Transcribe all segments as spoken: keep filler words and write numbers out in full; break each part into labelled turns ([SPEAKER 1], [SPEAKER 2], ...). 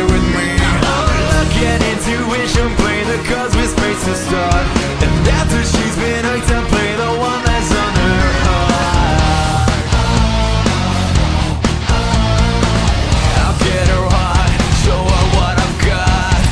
[SPEAKER 1] here with me. Look at intuition, play the cards with space to start. And after she's been hooked, I play the one that's on her heart. I'll get her hot, show her what I've got.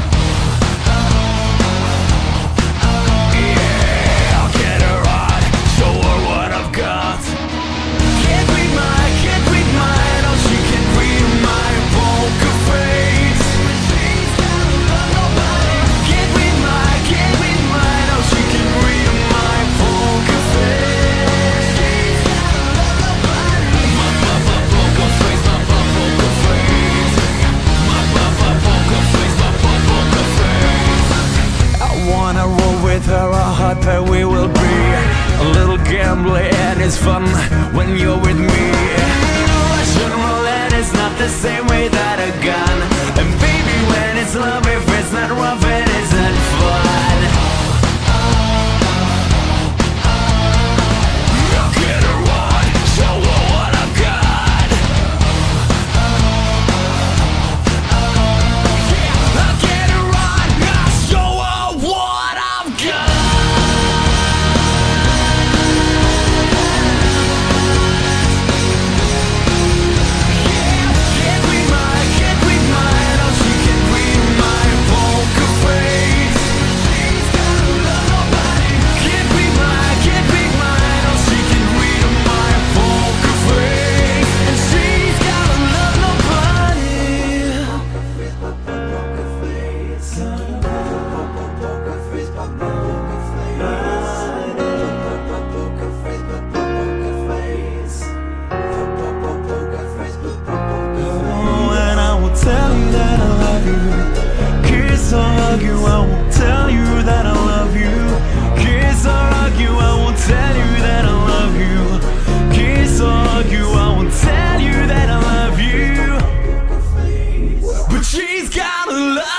[SPEAKER 1] Yeah, I'll get her hot, show her what I've got. Can't read my, can't read mine, oh she can read my poker face. She's gotta love nobody. Can't read my, can't read mine, oh she can read my poker face. She's gotta love nobody. My my poker face, my poker face. My my poker face, my poker face. I wanna roll with her, a hot pair we will be. A little gambling and it's fun when you're with me. Russian roulette is not the same way that a gun. And baby, when it's love, if it's not rough, it isn't fun. I'll get her on, show her what I've got. I'll get her on, I'll show her what I've got. Can't read my, can't read mine, oh she can read my poker face. She's gotta love nobody. Can't read my, can't read mine, oh she can read my poker face. And she's gotta love nobody. Oh, and I will tell you that I love you. Kiss or hug you, I won't tell you that I love you. Kiss or hug you, I won't tell you that I love you. Kiss or hug you, I won't tell you that I love you. But she's gotta love